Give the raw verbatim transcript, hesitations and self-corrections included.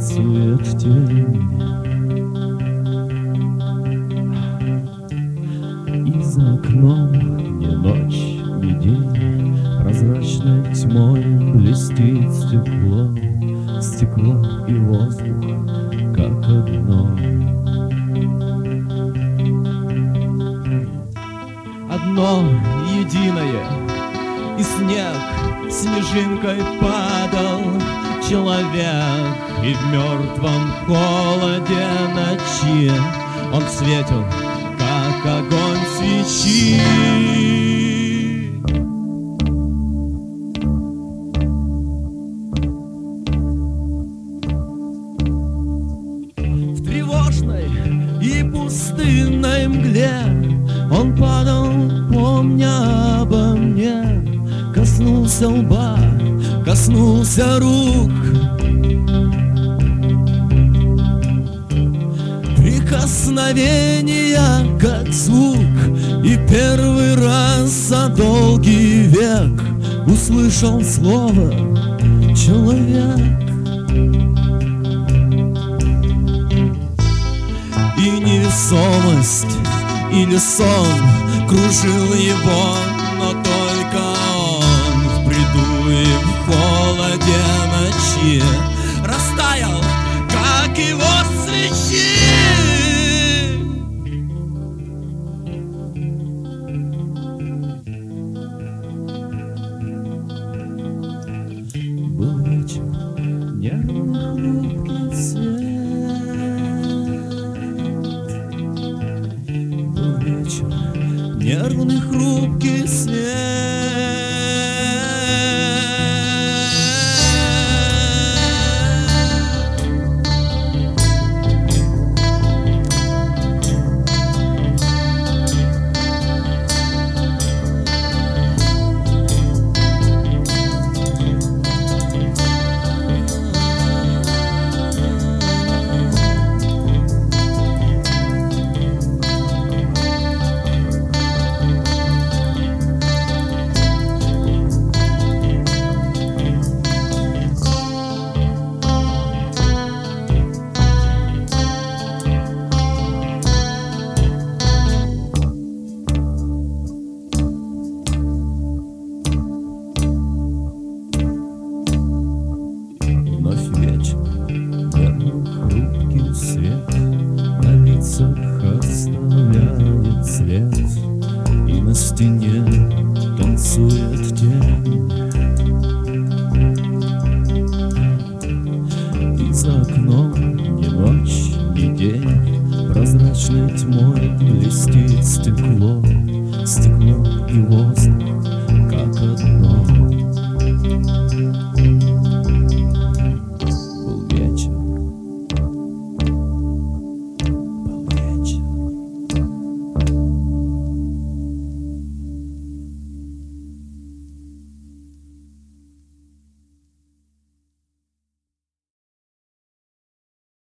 танцует тень. И за окном ни ночь, ни день, прозрачной тьмой блестит стекло, стекло и воздух, как одно. Одно единое, и снег снежинкой падал. Человек, и в мертвом холоде ночи он светил, как огонь свечи. В тревожной и пустынной мгле он падал, помня обо мне. Коснулся лба, коснулся рук. Прикосновения, как звук. И первый раз за долгий век услышал слово «человек». И невесомость или сон кружил его, но только он в бреду и в холоде ночи растаял, как его свечи. Был вечер, нервный хрупкий свет. Был вечер, нервный хрупкий свет. Оставляет след, и на стене танцует тень. И за окном ни ночь, ни день, прозрачной тьмой блестит стекло, стекло и воздух, как одно.